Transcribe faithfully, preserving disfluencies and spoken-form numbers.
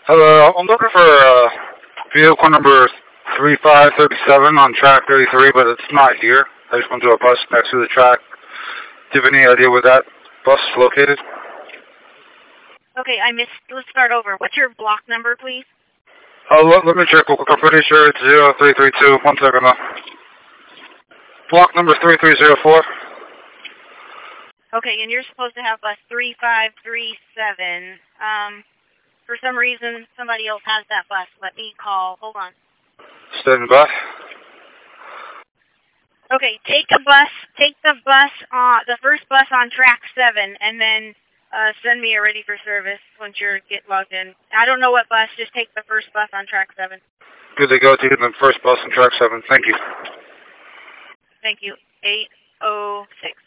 Hello, I'm looking for uh, vehicle number three five three seven on track thirty-three, but it's not here. I just went to a bus next to the track. Do you have any idea where that bus is located? Okay, I missed. Let's start over. What's your block number, please? Oh, let, let me check. I'm pretty sure it's zero three three two. One second, though. Block number three three zero four. Okay, and you're supposed to have bus three five three seven. Um, for some reason, somebody else has that bus. Let me call. Hold on. Standing by. Okay, take the bus. Take the bus on the first bus on track seven, and then uh, send me a ready for service once you get logged in. I don't know what bus. Just take the first bus on track seven. Good to go. Taking the first bus on track seven. Thank you. Thank you. eight oh six.